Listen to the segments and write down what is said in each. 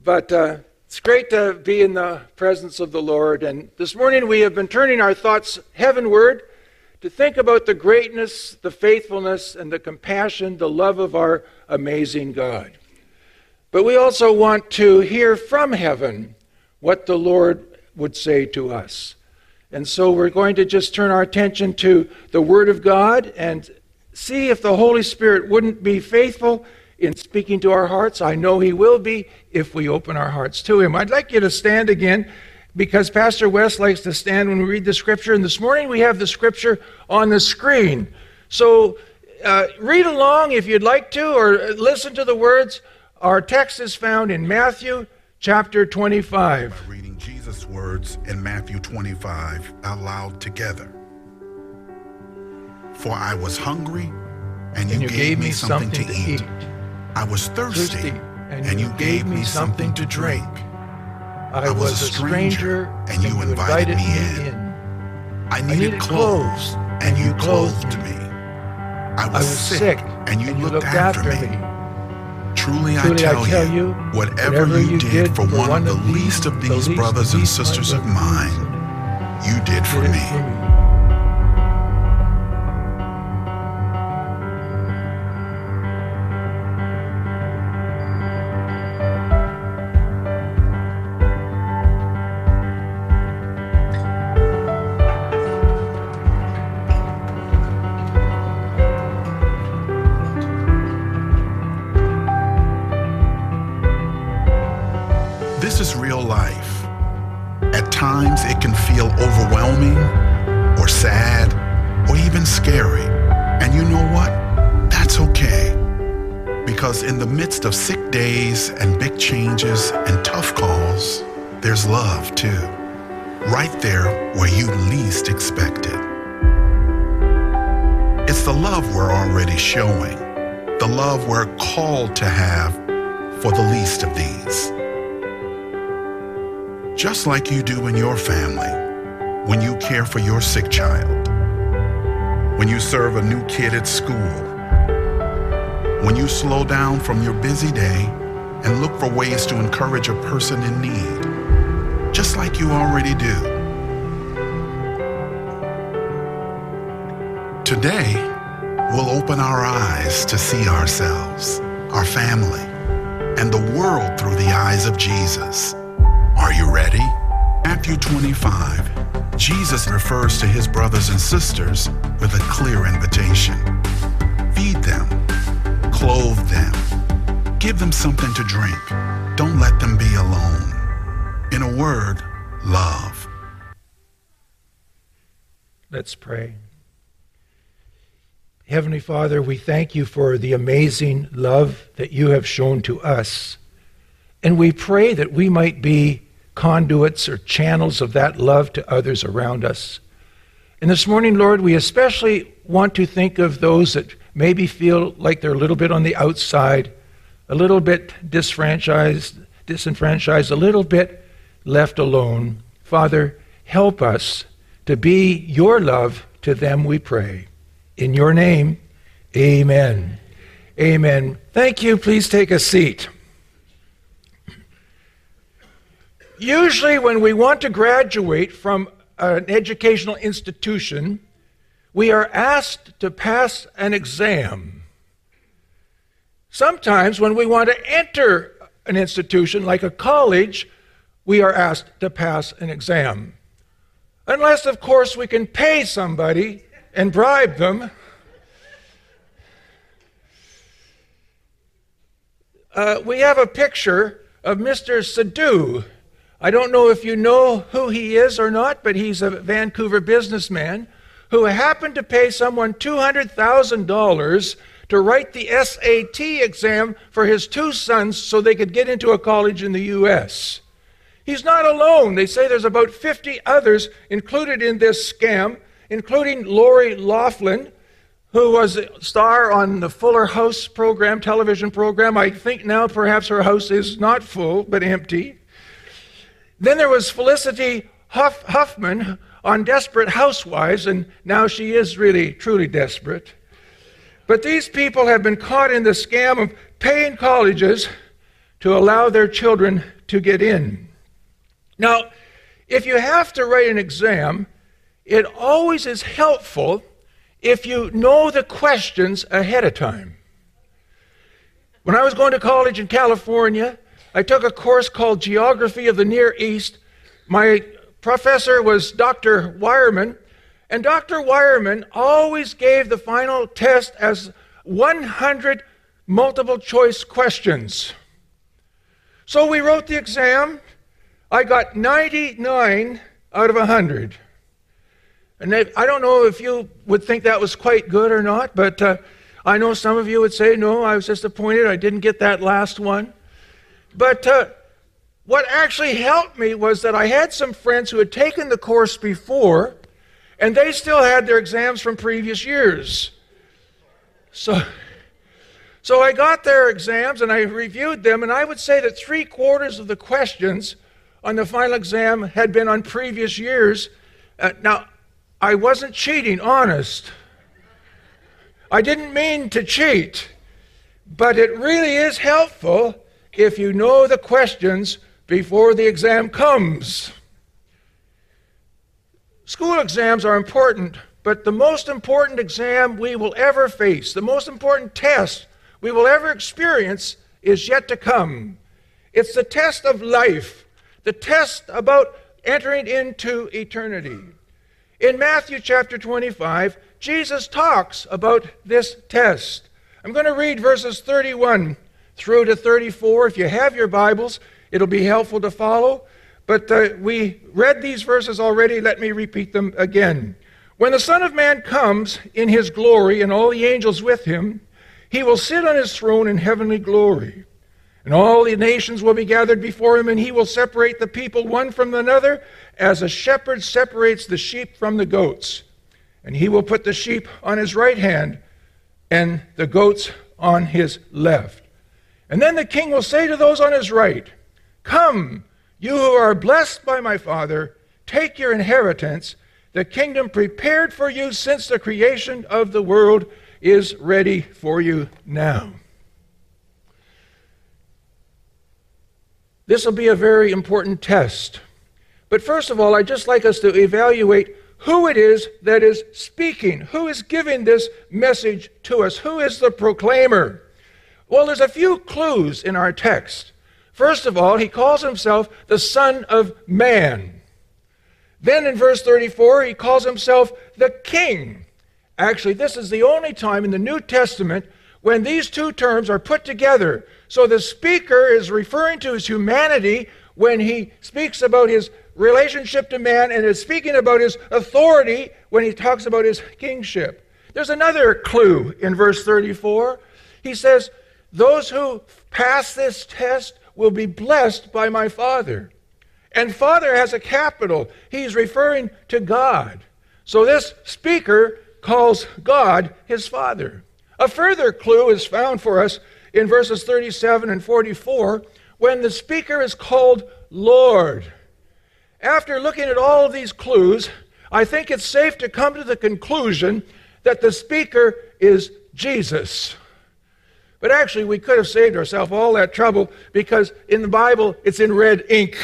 But it's great to be in the presence of the Lord. And this morning we have been turning our thoughts heavenward to think about the greatness, the faithfulness, and the compassion, the love of our amazing God. But we also want to hear from heaven what the Lord would say to us. And so we're going to just turn our attention to the Word of God and see if the Holy Spirit wouldn't be faithful in speaking to our hearts. I know He will be if we open our hearts to Him. I'd like you to stand again because Pastor West likes to stand when we read the Scripture. And this morning we have the Scripture on the screen. So read along if you'd like to, or listen to the words. Our text is found in Matthew chapter 25. Reading Jesus' words in Matthew 25 out loud together. For I was hungry, and you gave me something to eat. I was thirsty, and you gave me something to drink. I was a stranger, and you invited me in. I needed clothes, and you clothed me. I was sick, and you looked after me. Truly I tell you, whatever you did for one of the least of these brothers and sisters of mine, you did for me. This is real life. At times it can feel overwhelming or sad or even scary. And you know what? That's okay. Because in the midst of sick days and big changes and tough calls, there's love too. Right there where you least expect it. It's the love we're already showing. The love we're called to have for the least of these. Just like you do in your family, when you care for your sick child, when you serve a new kid at school, when you slow down from your busy day and look for ways to encourage a person in need, just like you already do. Today, we'll open our eyes to see ourselves, our family, and the world through the eyes of Jesus. Are you ready? Matthew 25, Jesus refers to his brothers and sisters with a clear invitation. Feed them, clothe them, give them something to drink. Don't let them be alone. In a word, love. Let's pray. Heavenly Father, we thank you for the amazing love that you have shown to us. And we pray that we might be conduits or channels of that love to others around us. And this morning, Lord, we especially want to think of those that maybe feel like they're a little bit on the outside, a little bit disenfranchised, a little bit left alone. Father, help us to be your love to them, we pray. In your name, amen. Amen. Thank you. Please take a seat. Usually when we want to graduate from an educational institution, we are asked to pass an exam. Sometimes when we want to enter an institution like a college, we are asked to pass an exam. Unless, of course, we can pay somebody and bribe them. We have a picture of Mr. Sadu. I don't know if you know who he is or not, but he's a Vancouver businessman who happened to pay someone $200,000 to write the SAT exam for his two sons so they could get into a college in the U.S. He's not alone. They say there's about 50 others included in this scam, including Lori Loughlin, who was a star on the Fuller House program, television program. I think now perhaps her house is not full, but empty. Then there was Felicity Huffman on Desperate Housewives, and now she is really, truly desperate. But these people have been caught in the scam of paying colleges to allow their children to get in. Now, if you have to write an exam, it always is helpful if you know the questions ahead of time. When I was going to college in California, I took a course called Geography of the Near East. My professor was Dr. Wireman, and Dr. Wireman always gave the final test as 100 multiple choice questions. So we wrote the exam. I got 99 out of 100. And I don't know if you would think that was quite good or not, but I know some of you would say, no, I was disappointed I didn't get that last one. But what actually helped me was that I had some friends who had taken the course before, and they still had their exams from previous years. So I got their exams and I reviewed them, and I would say that 3/4 of the questions on the final exam had been on previous years. Now, I wasn't cheating, honest. I didn't mean to cheat, but it really is helpful if you know the questions before the exam comes. School exams are important, but the most important exam we will ever face, the most important test we will ever experience is yet to come. It's the test of life, the test about entering into eternity. In Matthew chapter 25, Jesus talks about this test. I'm going to read verses 31 through to 34. If you have your Bibles, it'll be helpful to follow. But we read these verses already. Let me repeat them again. When the Son of Man comes in his glory and all the angels with him, he will sit on his throne in heavenly glory. And all the nations will be gathered before him, and he will separate the people one from another, as a shepherd separates the sheep from the goats. And he will put the sheep on his right hand, and the goats on his left. And then the king will say to those on his right, "Come, you who are blessed by my Father, take your inheritance, the kingdom prepared for you since the creation of the world is ready for you now." This will be a very important test. But first of all, I'd just like us to evaluate who it is that is speaking, who is giving this message to us, who is the proclaimer. Well, there's a few clues in our text. First of all, he calls himself the Son of Man. Then in verse 34, he calls himself the King. Actually, this is the only time in the New Testament when these two terms are put together. So the speaker is referring to his humanity when he speaks about his relationship to man, and is speaking about his authority when he talks about his kingship. There's another clue in verse 34. He says, "Those who pass this test will be blessed by my Father." And Father has a capital. He's referring to God. So this speaker calls God his Father. A further clue is found for us in verses 37 and 44 when the speaker is called Lord. After looking at all of these clues, I think it's safe to come to the conclusion that the speaker is Jesus. But actually, we could have saved ourselves all that trouble because in the Bible, it's in red ink.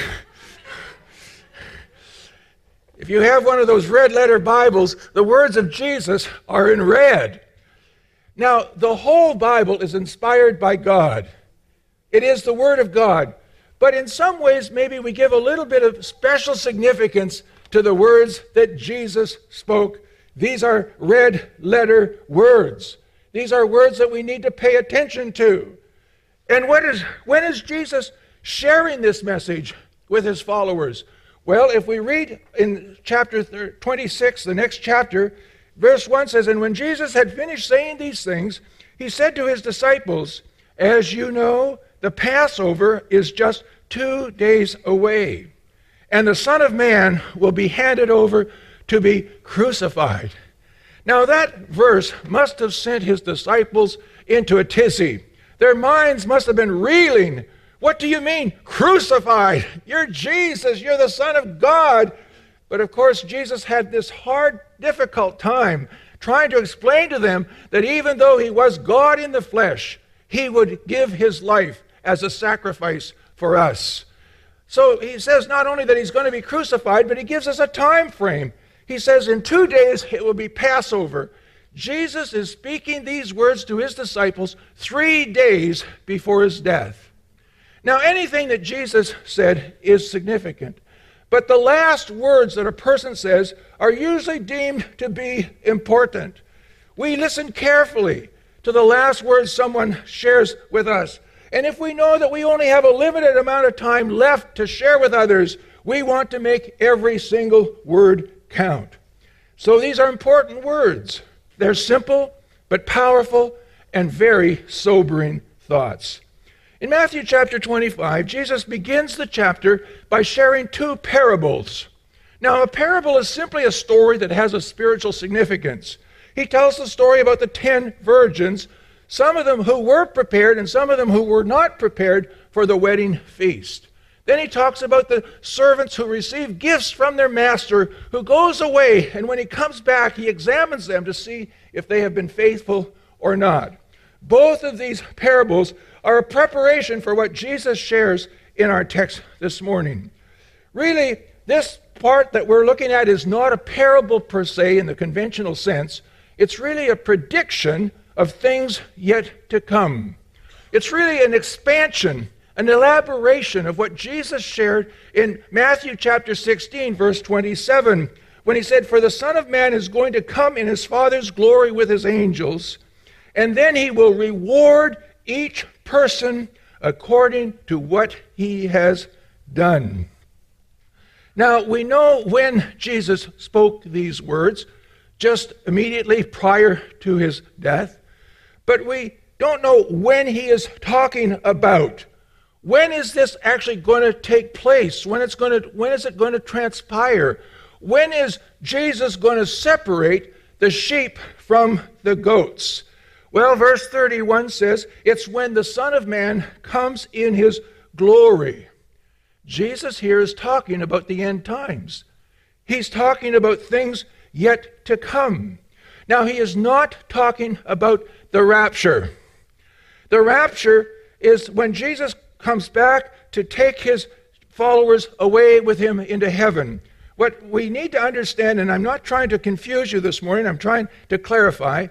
If you have one of those red letter Bibles, the words of Jesus are in red. Now, the whole Bible is inspired by God. It is the Word of God. But in some ways, maybe we give a little bit of special significance to the words that Jesus spoke. These are red letter words. These are words that we need to pay attention to. And when is Jesus sharing this message with his followers? Well, if we read in chapter 26, the next chapter, verse 1 says, "And when Jesus had finished saying these things, he said to his disciples, 'As you know, the Passover is just 2 days away, and the Son of Man will be handed over to be crucified.'" Now that verse must have sent his disciples into a tizzy. Their minds must have been reeling. What do you mean, crucified? You're Jesus, you're the Son of God. But of course, Jesus had this hard, difficult time trying to explain to them that even though he was God in the flesh, he would give his life as a sacrifice for us. So he says not only that he's going to be crucified, but he gives us a time frame. He says in 2 days it will be Passover. Jesus is speaking these words to his disciples 3 days before his death. Now, anything that Jesus said is significant, but the last words that a person says are usually deemed to be important. We listen carefully to the last words someone shares with us. And if we know that we only have a limited amount of time left to share with others, we want to make every single word count. So these are important words. They're simple but powerful and very sobering thoughts. In Matthew chapter 25, Jesus begins the chapter by sharing 2 parables. Now, a parable is simply a story that has a spiritual significance. He tells the story about the 10 virgins, some of them who were prepared and some of them who were not prepared for the wedding feast. Then he talks about the servants who receive gifts from their master, who goes away, and when he comes back, he examines them to see if they have been faithful or not. Both of these parables are a preparation for what Jesus shares in our text this morning. Really, this part that we're looking at is not a parable per se in the conventional sense. It's really a prediction of things yet to come. It's really an expansion, an elaboration of what Jesus shared in Matthew chapter 16, verse 27, when he said, "For the Son of Man is going to come in his Father's glory with his angels, and then he will reward each person according to what he has done." Now, we know when Jesus spoke these words, just immediately prior to his death, but we don't know when he is talking about. When is this actually going to take place? When is it going to transpire? When is Jesus going to separate the sheep from the goats? Well, verse 31 says, it's when the Son of Man comes in his glory. Jesus here is talking about the end times. He's talking about things yet to come. Now, he is not talking about the rapture. The rapture is when Jesus comes back to take his followers away with him into heaven. What we need to understand, and I'm not trying to confuse you this morning, I'm trying to clarify,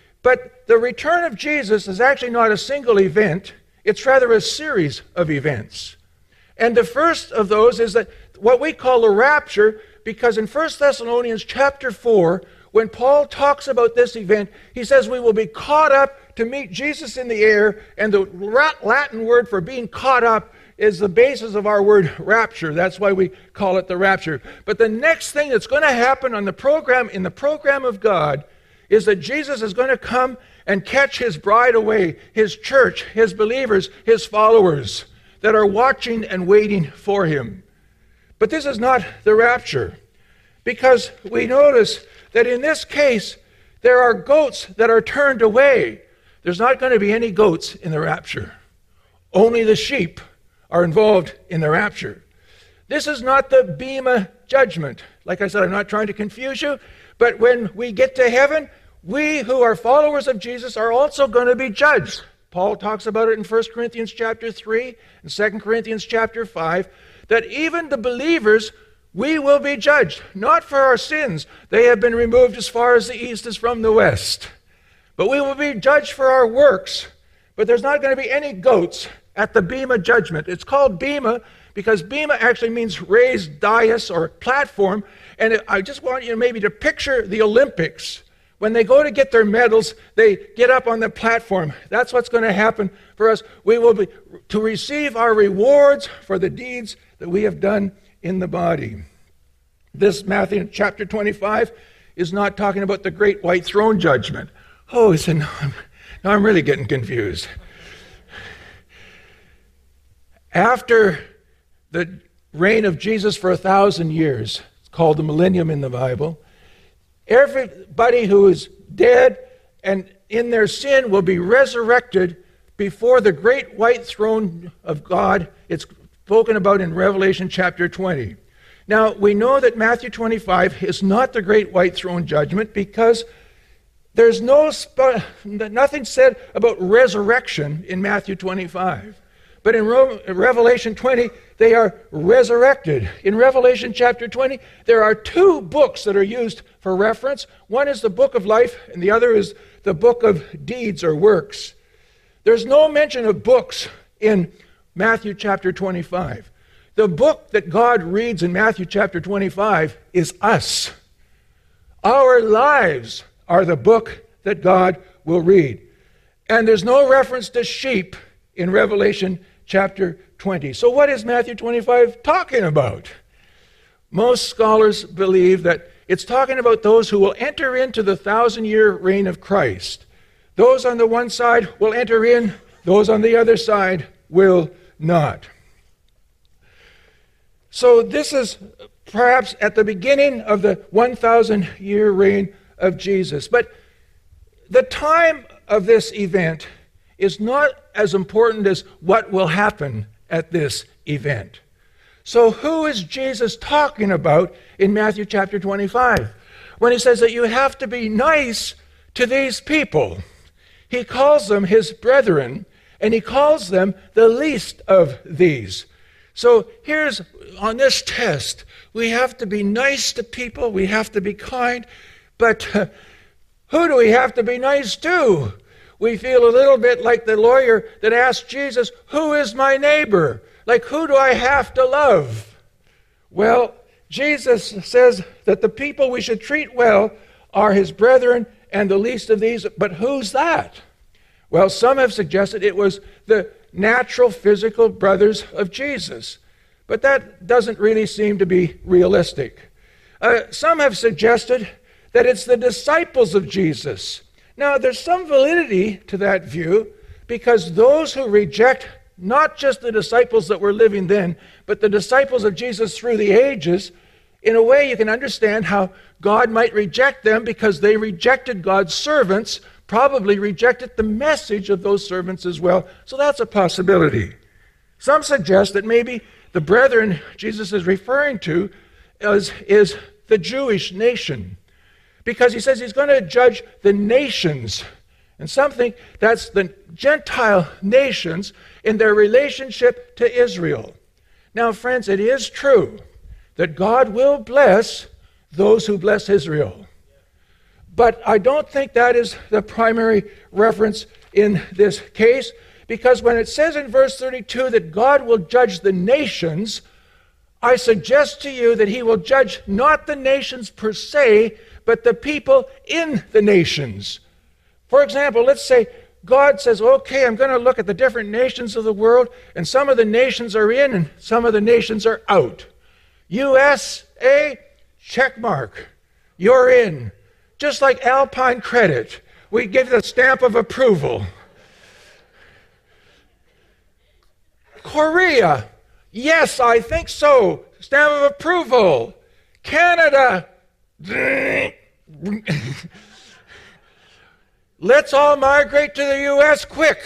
but the return of Jesus is actually not a single event, it's rather a series of events. And the first of those is that what we call the rapture, because in 1 Thessalonians chapter 4, when Paul talks about this event, he says we will be caught up to meet Jesus in the air, and the Latin word for being caught up is the basis of our word rapture. That's why we call it the rapture. But the next thing that's going to happen on the program, in the program of God, is that Jesus is going to come and catch his bride away, his church, his believers, his followers that are watching and waiting for him. But this is not the rapture, because we notice that in this case, there are goats that are turned away. There's not going to be any goats in the rapture. Only the sheep are involved in the rapture. This is not the Bema judgment. Like I said, I'm not trying to confuse you, but when we get to heaven, we who are followers of Jesus are also going to be judged. Paul talks about it in 1 Corinthians chapter 3 and 2 Corinthians chapter 5, that even the believers, we will be judged, not for our sins. They have been removed as far as the east is from the west. But we will be judged for our works. But there's not going to be any goats at the Bema judgment. It's called Bema because Bema actually means raised dais or platform. And I just want you maybe to picture the Olympics. When they go to get their medals, they get up on the platform. That's what's going to happen for us. We will be to receive our rewards for the deeds that we have done in the body. This Matthew chapter 25 is not talking about the great white throne judgment. Oh, he said, no, I'm really getting confused. After the reign of Jesus for 1,000 years, it's called the millennium in the Bible, everybody who is dead and in their sin will be resurrected before the great white throne of God. It's spoken about in Revelation chapter 20. Now, we know that Matthew 25 is not the great white throne judgment because there's nothing said about resurrection in Matthew 25. But in Revelation 20, they are resurrected. In Revelation chapter 20, there are two books that are used for reference. One is the book of life, and the other is the book of deeds or works. There's no mention of books in Matthew chapter 25. The book that God reads in Matthew chapter 25 is us. Our lives are the book that God will read. And there's no reference to sheep in Revelation chapter 20. So what is Matthew 25 talking about? Most scholars believe that it's talking about those who will enter into the 1,000-year reign of Christ. Those on the one side will enter in, those on the other side will not. So this is perhaps at the beginning of the 1,000-year reign of Jesus. But the time of this event is not as important as what will happen at this event. So who is Jesus talking about in Matthew chapter 25 when he says that you have to be nice to these people? He calls them his brethren, and he calls them the least of these. So here's, on this test, we have to be nice to people, we have to be kind, but who do we have to be nice to? We feel a little bit like the lawyer that asked Jesus, who is my neighbor? Like, who do I have to love? Well, Jesus says that the people we should treat well are his brethren and the least of these, but who's that? Well, some have suggested it was the natural physical brothers of Jesus, but that doesn't really seem to be realistic. Some have suggested that it's the disciples of Jesus. Now, there's some validity to that view because those who reject not just the disciples that were living then, but the disciples of Jesus through the ages, in a way you can understand how God might reject them because they rejected God's servants, probably rejected the message of those servants as well. So that's a possibility. Some suggest that maybe the brethren Jesus is referring to is the Jewish nation, because he says he's going to judge the nations. And some think that's the Gentile nations in their relationship to Israel. Now, friends, it is true that God will bless those who bless Israel. But I don't think that is the primary reference in this case, because when it says in verse 32 that God will judge the nations, I suggest to you that he will judge not the nations per se, but the people in the nations. For example, let's say God says, okay, I'm going to look at the different nations of the world, and some of the nations are in and some of the nations are out. USA, check mark. You're in. Just like Alpine Credit, we give the stamp of approval. Korea, yes, I think so. Stamp of approval. Canada, let's all migrate to the U.S. quick.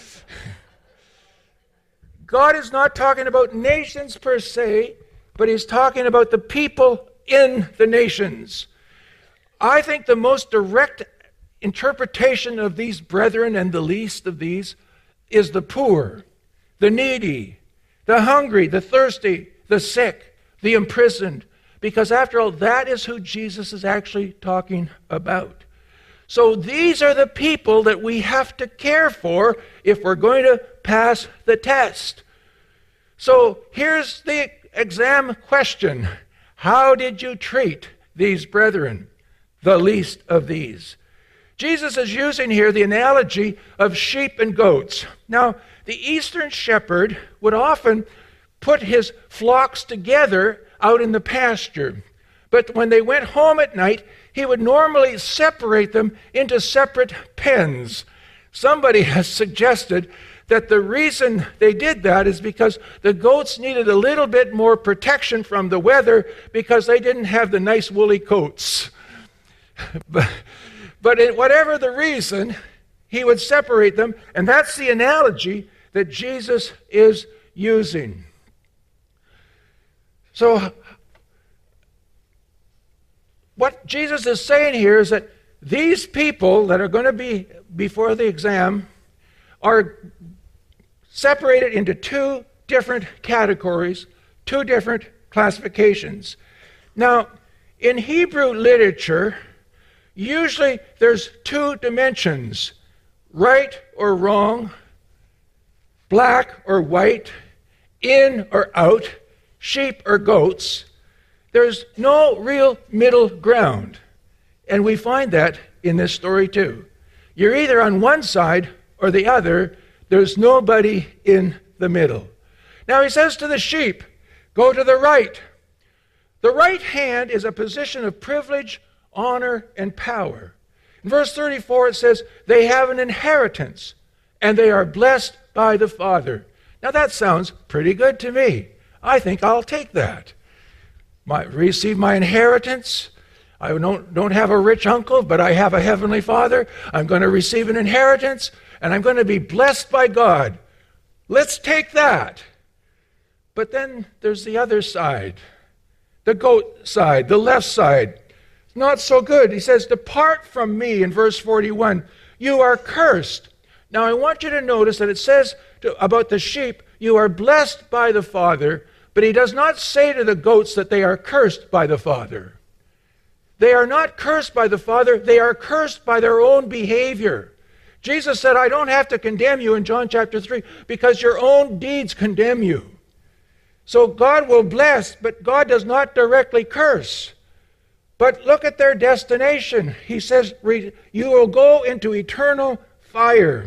God is not talking about nations per se, but he's talking about the people in the nations. I think the most direct interpretation of these brethren and the least of these is the poor, the needy, the hungry, the thirsty, the sick, the imprisoned, because after all, that is who Jesus is actually talking about. So these are the people that we have to care for if we're going to pass the test. So here's the exam question. How did you treat these brethren, the least of these? Jesus is using here the analogy of sheep and goats. Now, the Eastern shepherd would often put his flocks together out in the pasture. But when they went home at night, he would normally separate them into separate pens. Somebody has suggested that the reason they did that is because the goats needed a little bit more protection from the weather because they didn't have the nice woolly coats. But whatever the reason, he would separate them, and that's the analogy that Jesus is using. So what Jesus is saying here is that these people that are going to be before the exam are separated into two different categories, two different classifications. Now, in Hebrew literature, usually there's two dimensions, right or wrong, black or white, in or out, sheep or goats. There's no real middle ground. And we find that in this story too. You're either on one side or the other. There's nobody in the middle. Now he says to the sheep, go to the right. The right hand is a position of privilege, honor, and power. In verse 34 it says, they have an inheritance, and they are blessed by the Father. Now that sounds pretty good to me. I think I'll take that. Receive my inheritance. I don't have a rich uncle, but I have a heavenly Father. I'm going to receive an inheritance, and I'm going to be blessed by God. Let's take that. But then there's the other side, the goat side, the left side. Not so good. He says, depart from me in verse 41. You are cursed. Now I want you to notice that it says about the sheep, you are blessed by the Father, but he does not say to the goats that they are cursed by the Father. They are not cursed by the Father, they are cursed by their own behavior. Jesus said, I don't have to condemn you in John chapter 3 because your own deeds condemn you. So God will bless, but God does not directly curse. But look at their destination. He says, you will go into eternal fire.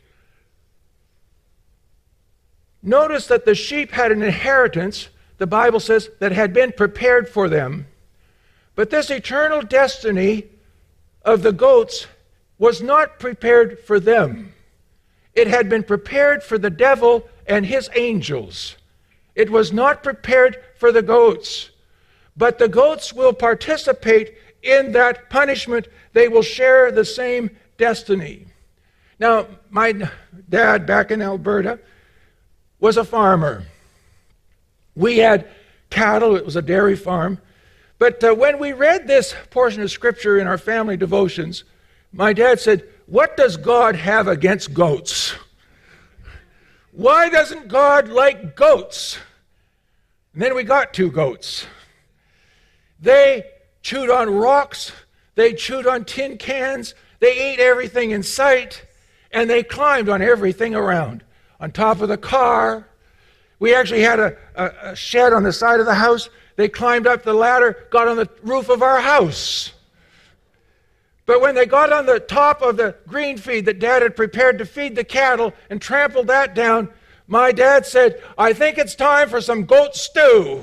Notice that the sheep had an inheritance, the Bible says, that had been prepared for them. But this eternal destiny of the goats was not prepared for them. It had been prepared for the devil and his angels. It was not prepared for the goats. But the goats will participate in that punishment. They will share the same destiny. Now, my dad back in Alberta was a farmer. We had cattle. It was a dairy farm. But when we read this portion of Scripture in our family devotions, my dad said, what does God have against goats? Why doesn't God like goats? And then we got two goats. They chewed on rocks, they chewed on tin cans, they ate everything in sight, and they climbed on everything around. On top of the car. We actually had a shed on the side of the house. They climbed up the ladder, got on the roof of our house. But when they got on the top of the green feed that Dad had prepared to feed the cattle and trampled that down, my dad said, I think it's time for some goat stew.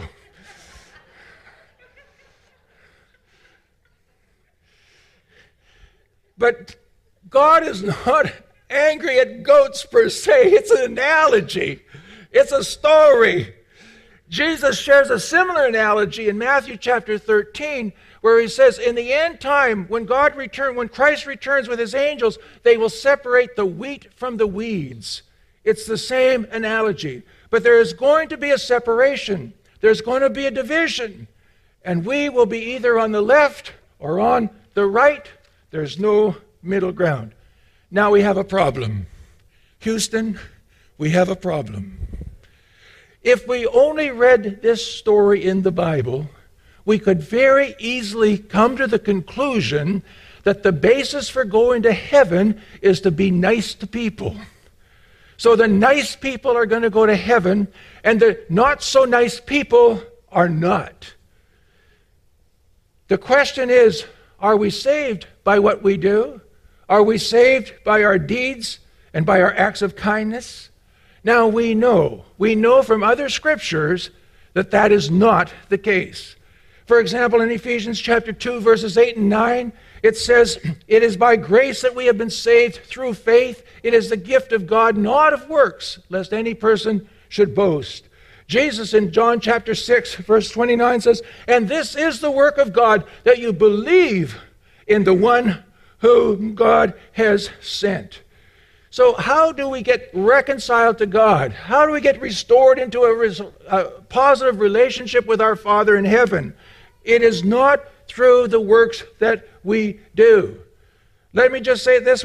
But God is not angry at goats per se. It's an analogy. It's a story. Jesus shares a similar analogy in Matthew chapter 13, where he says, in the end time, when Christ returns with his angels, they will separate the wheat from the weeds. It's the same analogy. But there is going to be a separation. There's going to be a division. And we will be either on the left or on the right. There's no middle ground. Now we have a problem. Houston, we have a problem. If we only read this story in the Bible, we could very easily come to the conclusion that the basis for going to heaven is to be nice to people. So the nice people are going to go to heaven, and the not so nice people are not. The question is, are we saved by what we do? Are we saved by our deeds and by our acts of kindness? Now we know from other scriptures that that is not the case. For example, in Ephesians chapter 2, verses 8 and 9, it says, it is by grace that we have been saved through faith. It is the gift of God, not of works, lest any person should boast. Jesus in John chapter 6, verse 29 says, and this is the work of God, that you believe in the one whom God has sent. So how do we get reconciled to God? How do we get restored into a positive relationship with our Father in heaven? It is not through the works that we do. Let me just say it this way.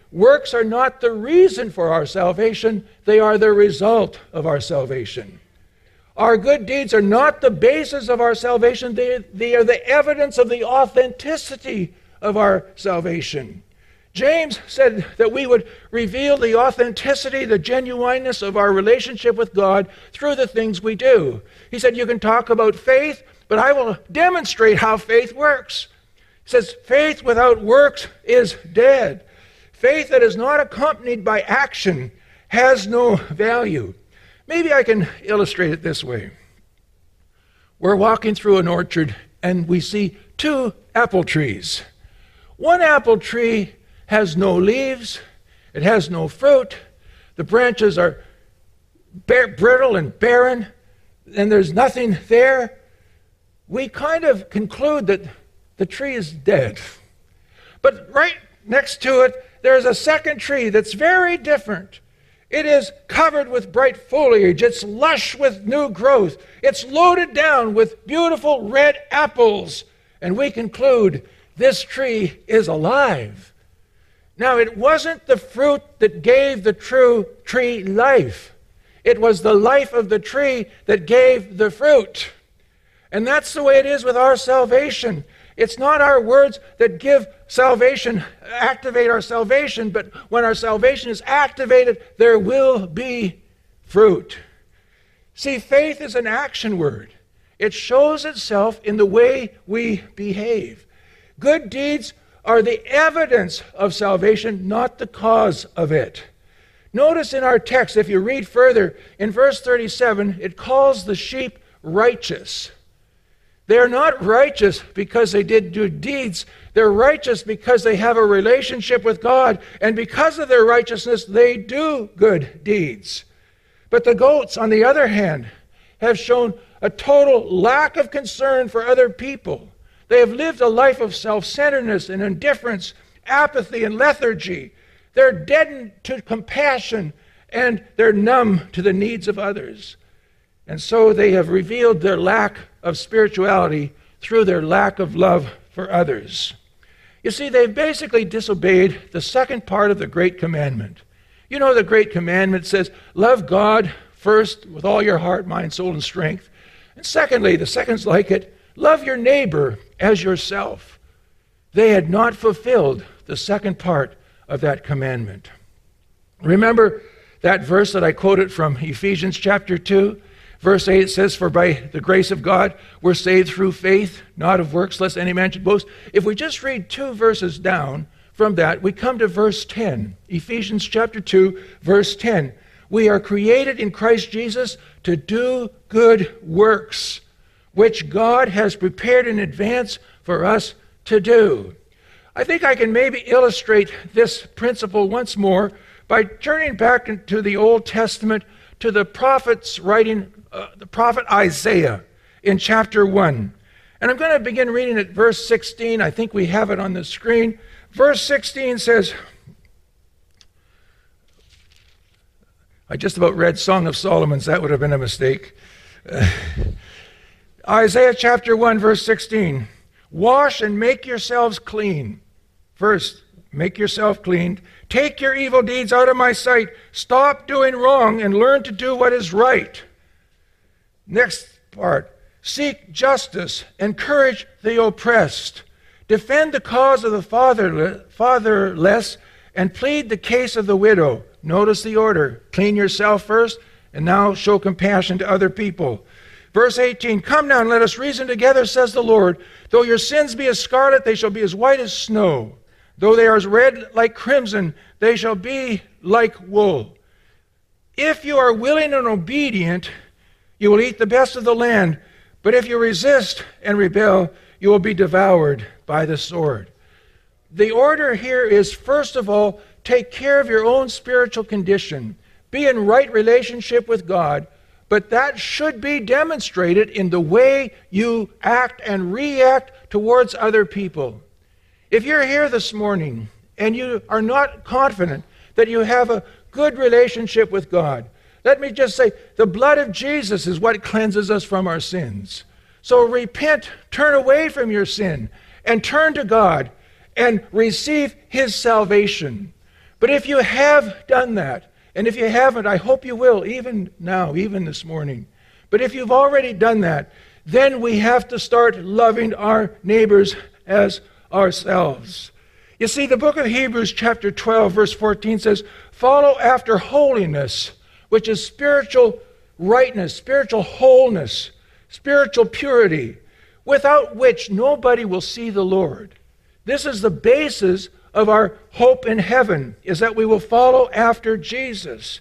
Works are not the reason for our salvation, they are the result of our salvation. Our good deeds are not the basis of our salvation, they are the evidence of the authenticity of our salvation. James said that we would reveal the authenticity, the genuineness of our relationship with God through the things we do. He said, you can talk about faith, but I will demonstrate how faith works. He says, faith without works is dead. Faith that is not accompanied by action has no value. Maybe I can illustrate it this way. We're walking through an orchard and we see 2 apple trees. One apple tree has no leaves, it has no fruit, the branches are brittle and barren, and there's nothing there. We kind of conclude that the tree is dead. But right next to it, there's a second tree that's very different. It is covered with bright foliage. It's lush with new growth. It's loaded down with beautiful red apples. And we conclude this tree is alive. Now, it wasn't the fruit that gave the true tree life. It was the life of the tree that gave the fruit. And that's the way it is with our salvation. It's not our words that give salvation, activate our salvation, but when our salvation is activated, there will be fruit. See, faith is an action word. It shows itself in the way we behave. Good deeds are the evidence of salvation, not the cause of it. Notice in our text, if you read further, in verse 37, it calls the sheep righteous. They are not righteous because they did good deeds. They're righteous because they have a relationship with God, and because of their righteousness, they do good deeds. But the goats, on the other hand, have shown a total lack of concern for other people. They have lived a life of self-centeredness and indifference, apathy and lethargy. They're deadened to compassion, and they're numb to the needs of others. And so they have revealed their lack of spirituality through their lack of love for others. You see, they've basically disobeyed the second part of the Great Commandment. You know, the Great Commandment says, love God first with all your heart, mind, soul, and strength. And secondly, the second's like it, love your neighbor as yourself. They had not fulfilled the second part of that commandment. Remember that verse that I quoted from Ephesians chapter 2? Verse 8 says, for by the grace of God we're saved through faith, not of works, lest any man should boast. If we just read 2 verses down from that, we come to verse 10. Ephesians chapter 2, verse 10. We are created in Christ Jesus to do good works, which God has prepared in advance for us to do. I think I can maybe illustrate this principle once more by turning back into the Old Testament to the prophet's writing, the prophet Isaiah in chapter 1. And I'm going to begin reading at verse 16. I think we have it on the screen. Verse 16 says, I just about read Song of Solomon's. That would have been a mistake. Isaiah chapter 1, verse 16. Wash and make yourselves clean. First, make yourself clean. Take your evil deeds out of my sight. Stop doing wrong and learn to do what is right. Next part. Seek justice. Encourage the oppressed. Defend the cause of the fatherless and plead the case of the widow. Notice the order. Clean yourself first, and now show compassion to other people. Verse 18, come now and let us reason together, says the Lord. Though your sins be as scarlet, they shall be as white as snow. Though they are as red like crimson, they shall be like wool. If you are willing and obedient, you will eat the best of the land. But if you resist and rebel, you will be devoured by the sword. The order here is, first of all, take care of your own spiritual condition. Be in right relationship with God, but that should be demonstrated in the way you act and react towards other people. If you're here this morning and you are not confident that you have a good relationship with God, let me just say, the blood of Jesus is what cleanses us from our sins. So repent, turn away from your sin, and turn to God and receive His salvation. But if you have done that, and if you haven't, I hope you will, even now, even this morning. But if you've already done that, then we have to start loving our neighbors as ourselves. You see, the book of Hebrews chapter 12, verse 14 says, "Follow after holiness, which is spiritual rightness, spiritual wholeness, spiritual purity, without which nobody will see the Lord." This is the basis of our hope in heaven, is that we will follow after Jesus.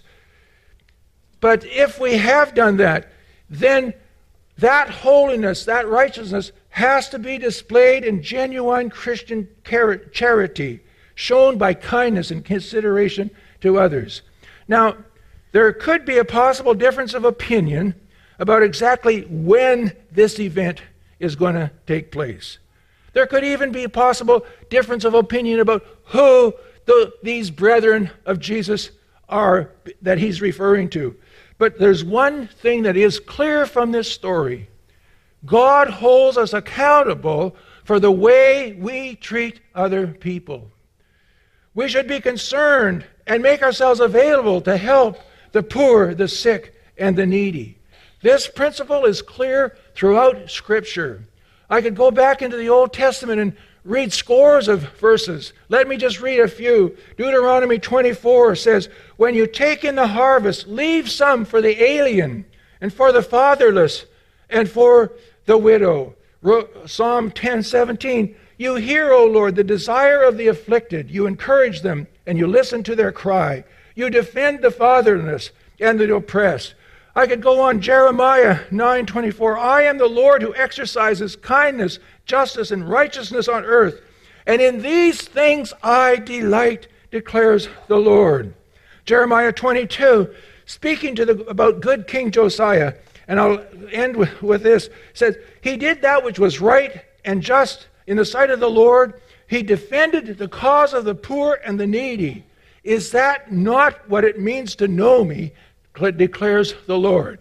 But if we have done that, then that holiness, that righteousness has to be displayed in genuine Christian charity, shown by kindness and consideration to others. Now, there could be a possible difference of opinion about exactly when this event is going to take place. There could even be a possible difference of opinion about who these brethren of Jesus are that he's referring to. But there's one thing that is clear from this story. God holds us accountable for the way we treat other people. We should be concerned and make ourselves available to help the poor, the sick, and the needy. This principle is clear throughout Scripture. I could go back into the Old Testament and read scores of verses. Let me just read a few. Deuteronomy 24 says, "When you take in the harvest, leave some for the alien and for the fatherless and for the widow." Psalm 10:17, "You hear, O Lord, the desire of the afflicted. You encourage them and you listen to their cry. You defend the fatherless and the oppressed." I could go on. Jeremiah 9:24, "I am the Lord who exercises kindness, justice, and righteousness on earth. And in these things I delight, declares the Lord." Jeremiah 22, speaking about good King Josiah, and I'll end with this, says, "He did that which was right and just in the sight of the Lord. He defended the cause of the poor and the needy. Is that not what it means to know me, declares the Lord?"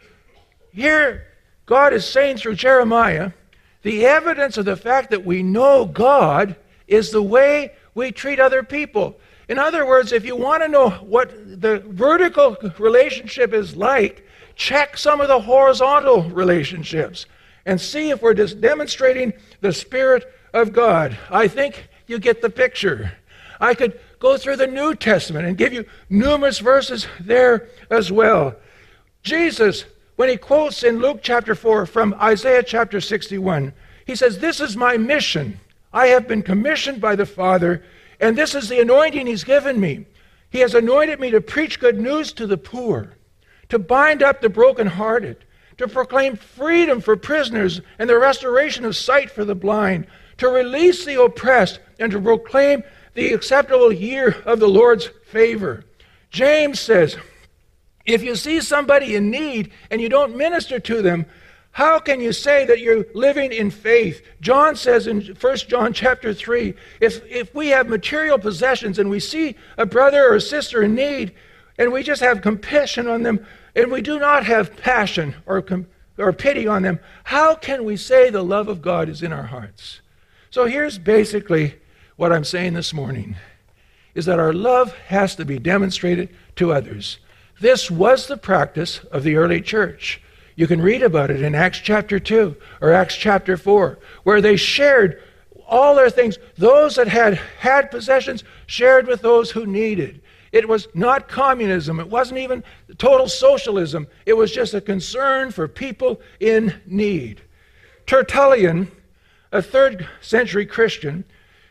Here, God is saying through Jeremiah, the evidence of the fact that we know God is the way we treat other people. In other words, if you want to know what the vertical relationship is like, check some of the horizontal relationships and see if we're just demonstrating the Spirit of God. I think you get the picture. I could go through the New Testament and give you numerous verses there as well. Jesus, when he quotes in Luke chapter 4 from Isaiah chapter 61, he says, "This is my mission. I have been commissioned by the Father, and this is the anointing he's given me. He has anointed me to preach good news to the poor, to bind up the brokenhearted, to proclaim freedom for prisoners and the restoration of sight for the blind, to release the oppressed, and to proclaim the acceptable year of the Lord's favor." James says, if you see somebody in need and you don't minister to them, how can you say that you're living in faith? John says in 1 John chapter 3, if we have material possessions and we see a brother or a sister in need and we just have compassion on them and we do not have passion or pity on them, how can we say the love of God is in our hearts? So here's basically what I'm saying this morning, is that our love has to be demonstrated to others. This was the practice of the early church. You can read about it in Acts chapter 2 or Acts chapter 4, where they shared all their things. Those that had possessions shared with those who needed. It was not communism. It wasn't even total socialism. It was just a concern for people in need. Tertullian, a 3rd century Christian,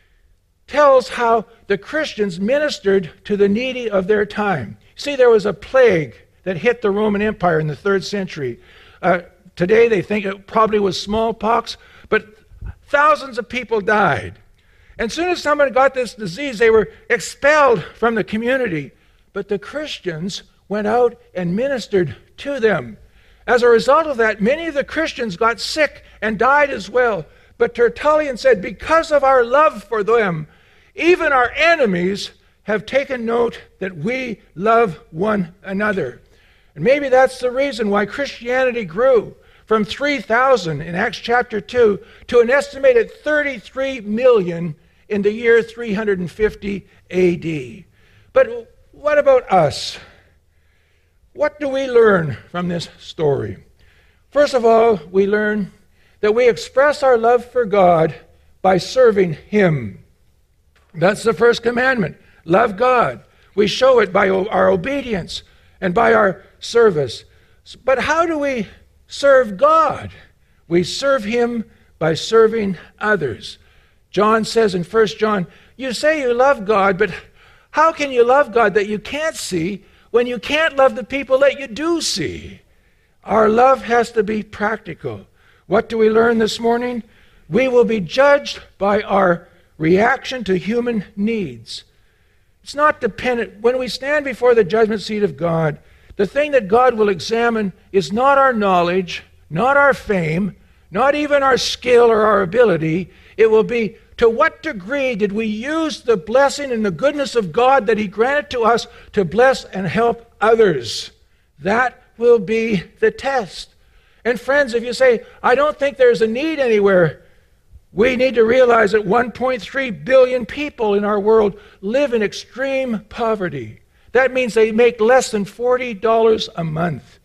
tells how the Christians ministered to the needy of their time. See, there was a plague that hit the Roman Empire in the 3rd century. Today they think it probably was smallpox, but thousands of people died. And as soon as someone got this disease, they were expelled from the community. But the Christians went out and ministered to them. As a result of that, many of the Christians got sick and died as well. But Tertullian said, because of our love for them, even our enemies have taken note that we love one another. And maybe that's the reason why Christianity grew from 3,000 in Acts chapter 2 to an estimated 33 million in the year 350 AD. But what about us? What do we learn from this story? First of all, we learn that we express our love for God by serving Him. That's the first commandment. Love God. We show it by our obedience and by our service. But how do we serve God? We serve Him by serving others. John says in 1 John, you say you love God, but how can you love God that you can't see when you can't love the people that you do see? Our love has to be practical. What do we learn this morning? We will be judged by our reaction to human needs. It's not dependent. When we stand before the judgment seat of God, the thing that God will examine is not our knowledge, not our fame, not even our skill or our ability. It will be, to what degree did we use the blessing and the goodness of God that He granted to us to bless and help others? That will be the test. And friends, if you say, I don't think there's a need anywhere, we need to realize that 1.3 billion people in our world live in extreme poverty. That means they make less than $40 a month.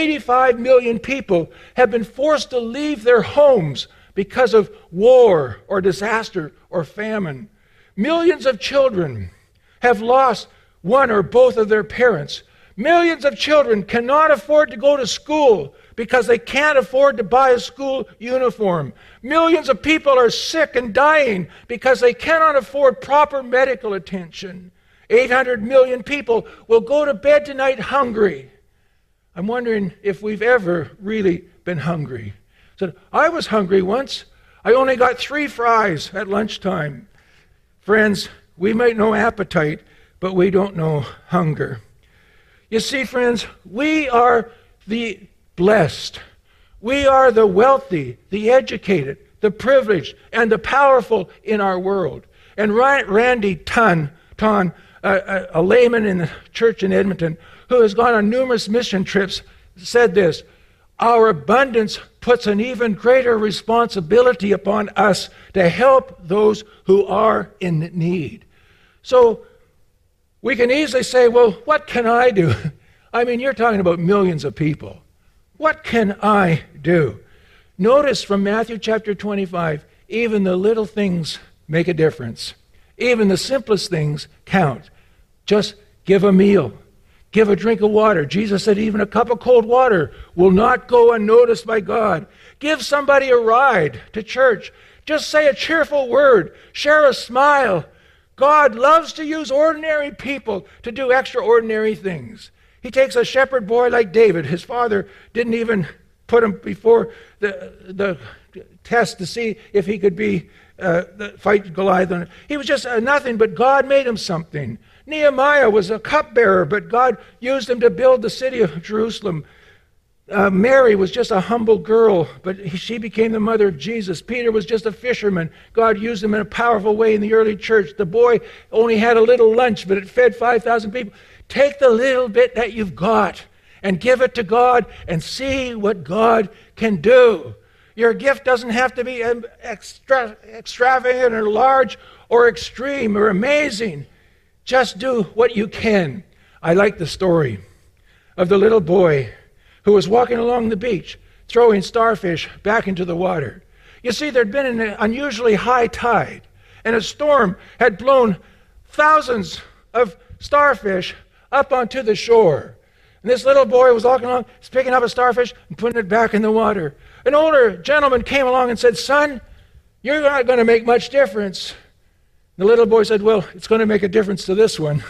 85 million people have been forced to leave their homes because of war or disaster or famine. Millions of children have lost one or both of their parents. Millions of children cannot afford to go to school because they can't afford to buy a school uniform. Millions of people are sick and dying because they cannot afford proper medical attention. 800 million people will go to bed tonight hungry. I'm wondering if we've ever really been hungry. So I was hungry once. I only got 3 fries at lunchtime. Friends, we might know appetite, but we don't know hunger. You see, friends, we are the blessed. We are the wealthy, the educated, the privileged, and the powerful in our world. And Randy Ton, a layman in the church in Edmonton, who has gone on numerous mission trips, said this: our abundance puts an even greater responsibility upon us to help those who are in need. So we can easily say, well, what can I do? I mean, you're talking about millions of people. What can I do? Notice from Matthew chapter 25, even the little things make a difference. Even the simplest things count. Just give a meal. Give a drink of water. Jesus said even a cup of cold water will not go unnoticed by God. Give somebody a ride to church. Just say a cheerful word. Share a smile. God loves to use ordinary people to do extraordinary things. He takes a shepherd boy like David. His father didn't even put him before the test to see if he could fight Goliath. He was just nothing, but God made him something. Nehemiah was a cupbearer, but God used him to build the city of Jerusalem. Mary was just a humble girl, but she became the mother of Jesus. Peter was just a fisherman. God used him in a powerful way in the early church. The boy only had a little lunch, but it fed 5,000 people. Take the little bit that you've got and give it to God and see what God can do. Your gift doesn't have to be extravagant or large or extreme or amazing. Just do what you can. I like the story of the little boy who was walking along the beach, throwing starfish back into the water. You see, there'd been an unusually high tide, and a storm had blown thousands of starfish up onto the shore. And this little boy was walking along, picking up a starfish and putting it back in the water. An older gentleman came along and said, "Son, you're not going to make much difference." The little boy said, "Well, it's going to make a difference to this one."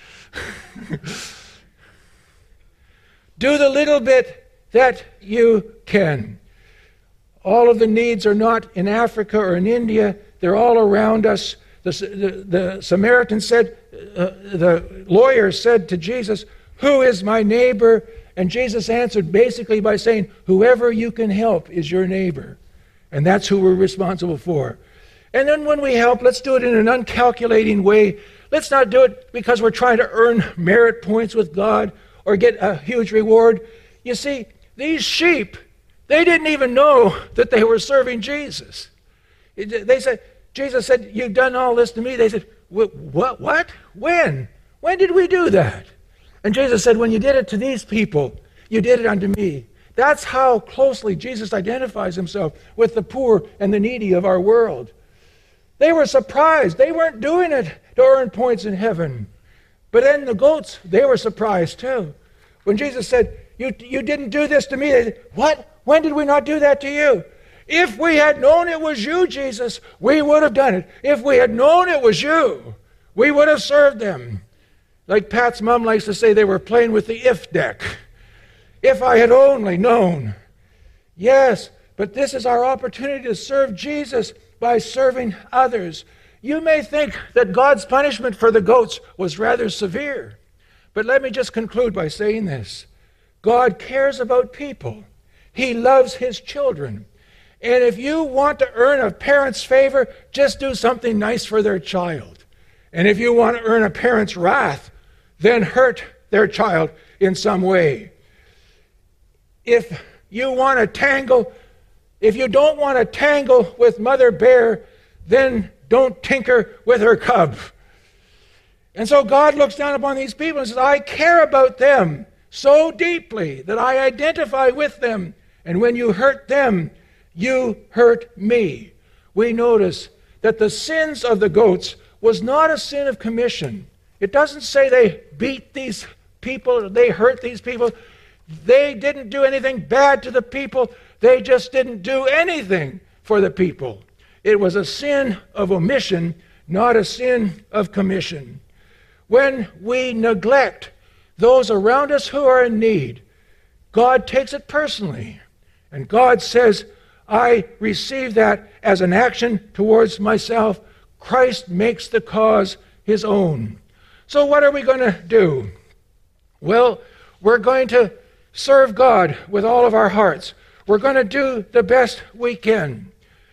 Do the little bit that you can. All of the needs are not in Africa or in India. They're all around us. The Samaritan said, the lawyer said to Jesus, "Who is my neighbor?" And Jesus answered basically by saying, whoever you can help is your neighbor. And that's who we're responsible for. And then when we help, let's do it in an uncalculating way. Let's not do it because we're trying to earn merit points with God or get a huge reward. You see, these sheep, they didn't even know that they were serving Jesus. They said, Jesus said, "You've done all this to me." They said, "What? When? When did we do that? And Jesus said, when you did it to these people, you did it unto me. That's how closely Jesus identifies himself with the poor and the needy of our world. They were surprised. They weren't doing it to earn points in heaven. But then the goats, they were surprised too. When Jesus said, you didn't do this to me, they said, what? When did we not do that to you? If we had known it was you, Jesus, we would have done it. If we had known it was you, we would have served them. Like Pat's mom likes to say, they were playing with the if deck. If I had only known. Yes, but this is our opportunity to serve Jesus by serving others. You may think that God's punishment for the goats was rather severe. But let me just conclude by saying this. God cares about people. He loves his children. And if you want to earn a parent's favor, just do something nice for their child. And if you want to earn a parent's wrath, then hurt their child in some way. If you don't want to tangle with Mother Bear, then don't tinker with her cub. And so God looks down upon these people and says, I care about them so deeply that I identify with them. And when you hurt them, you hurt me. We notice that the sins of the goats was not a sin of commission. It doesn't say they beat these people, they hurt these people. They didn't do anything bad to the people. They just didn't do anything for the people. It was a sin of omission, not a sin of commission. When we neglect those around us who are in need, God takes it personally. And God says, I receive that as an action towards myself. Christ makes the cause his own. So what are we going to do? Well, we're going to serve God with all of our hearts. We're going to do the best we can.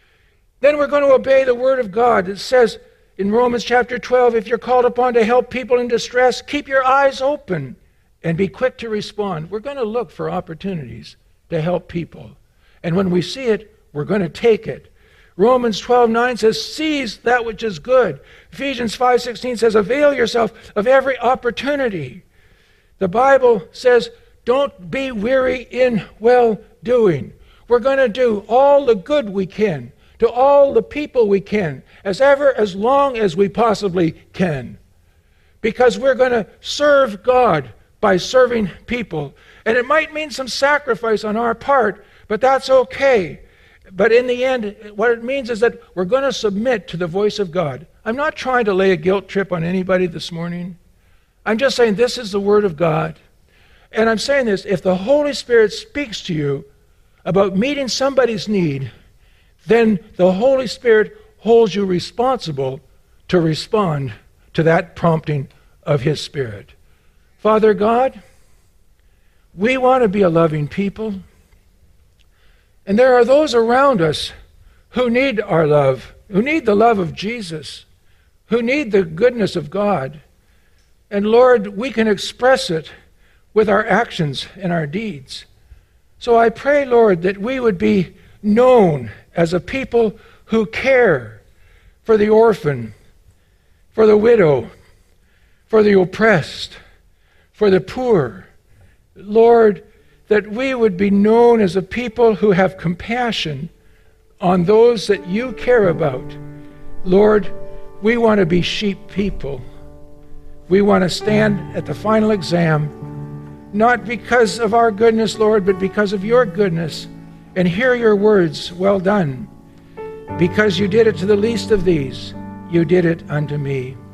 Then we're going to obey the word of God. It says in Romans chapter 12, if you're called upon to help people in distress, keep your eyes open and be quick to respond. We're going to look for opportunities to help people. And when we see it, we're going to take it. Romans 12:9 says, seize that which is good. Ephesians 5:16 says, avail yourself of every opportunity. The Bible says, don't be weary in well-doing. We're going to do all the good we can to all the people we can, as long as we possibly can. Because we're going to serve God by serving people. And it might mean some sacrifice on our part, but that's okay. But in the end, what it means is that we're going to submit to the voice of God. I'm not trying to lay a guilt trip on anybody this morning. I'm just saying this is the word of God. And I'm saying this, if the Holy Spirit speaks to you about meeting somebody's need, then the Holy Spirit holds you responsible to respond to that prompting of his Spirit. Father God, we want to be a loving people. And there are those around us who need our love, who need the love of Jesus, who need the goodness of God. And Lord, we can express it with our actions and our deeds. So I pray, Lord, that we would be known as a people who care for the orphan, for the widow, for the oppressed, for the poor. Lord, that we would be known as a people who have compassion on those that you care about. Lord, we want to be sheep people. We want to stand at the final exam, not because of our goodness, Lord, but because of your goodness, and hear your words, well done. Because you did it to the least of these, you did it unto me.